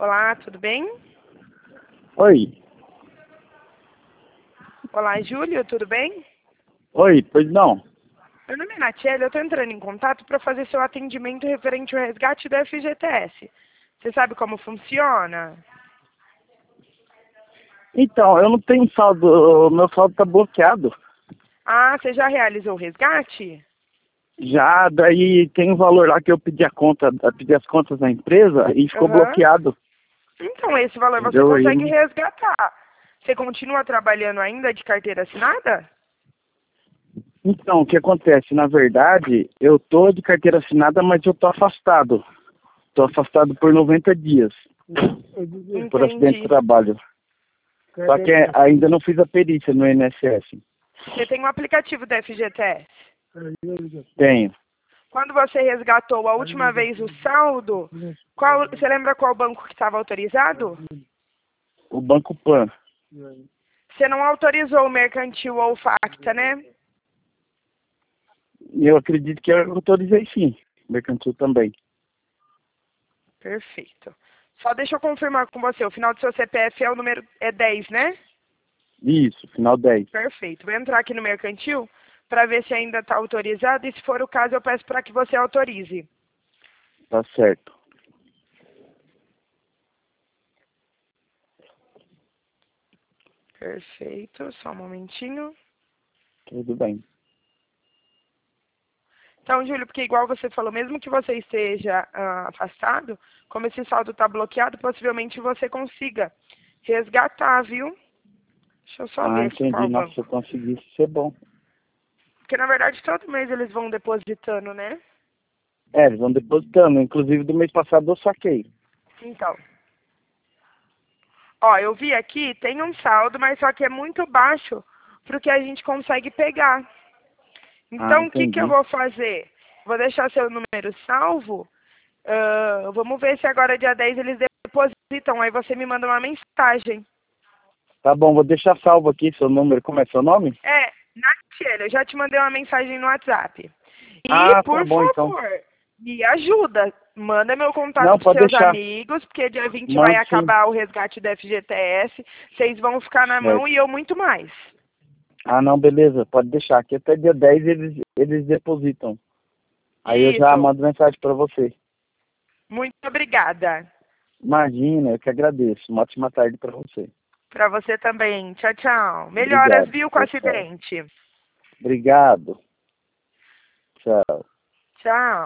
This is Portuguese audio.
Olá, tudo bem? Oi. Olá, Júlio, tudo bem? Oi, pois não. Meu nome é Natiele, eu estou entrando em contato para fazer seu atendimento referente ao resgate do FGTS. Você sabe como funciona? Então, eu não tenho saldo, o meu saldo tá bloqueado. Ah, você já realizou o resgate? Já, daí tem um valor lá que eu pedi a conta, pedi as contas da empresa e ficou Aham. bloqueado. Então, esse valor você Entendeu? consegue resgatar. Você continua trabalhando ainda de carteira assinada? Então, o que acontece? Na verdade, eu tô de carteira assinada, mas eu tô afastado. Tô afastado por 90 dias, por acidente de Entendi. trabalho. Só que ainda não fiz a perícia no INSS. Você tem um aplicativo do FGTS? Tenho. Quando você resgatou a última vez o saldo, você lembra qual banco que estava autorizado? O Banco Pan. Você não autorizou o mercantil ou o Facta, né? Eu acredito que eu autorizei sim. Mercantil também. Perfeito. Só deixa eu confirmar com você, o final do seu CPF é o número 10, né? Isso, final 10. Perfeito. Vou entrar aqui no mercantil para ver se ainda está autorizado e se for o caso eu peço para que você autorize. Tá certo. Perfeito, só um momentinho. Tudo bem. Então, Júlio, porque igual você falou, mesmo que você esteja afastado, como esse saldo está bloqueado, possivelmente você consiga resgatar, viu? Deixa eu só Ah, ver aqui entendi. qual Nossa, se eu banco. conseguisse ser bom. Porque, na verdade, todo mês eles vão depositando, né? É, eles vão depositando. Inclusive, do mês passado eu saquei. Então, ó, eu vi aqui, tem um saldo, mas só que é muito baixo para o que a gente consegue pegar. Ah, Então, o que que eu entendi. vou fazer? Vou deixar seu número salvo. Vamos ver se agora dia 10 eles depositam. Aí você me manda uma mensagem. Tá bom, vou deixar salvo aqui seu número. Como é seu nome? É, Natiele, eu já te mandei uma mensagem no WhatsApp. E, Ah, tá por bom então. favor, me ajuda. Manda meu contato Não, para pode seus deixar. amigos, porque dia 20 vai Mando sim. acabar o resgate do FGTS. Vocês vão ficar na mão Certo. e eu muito mais. Ah, não, beleza. Pode deixar. Aqui até dia 10 eles depositam. Aí eu já Isso. mando mensagem pra você. Muito obrigada. Imagina, eu que agradeço. Uma ótima tarde pra você. Para você também. Tchau, tchau. Melhoras, Obrigado. viu, com o Tchau, tchau. acidente. Obrigado. Tchau. Tchau.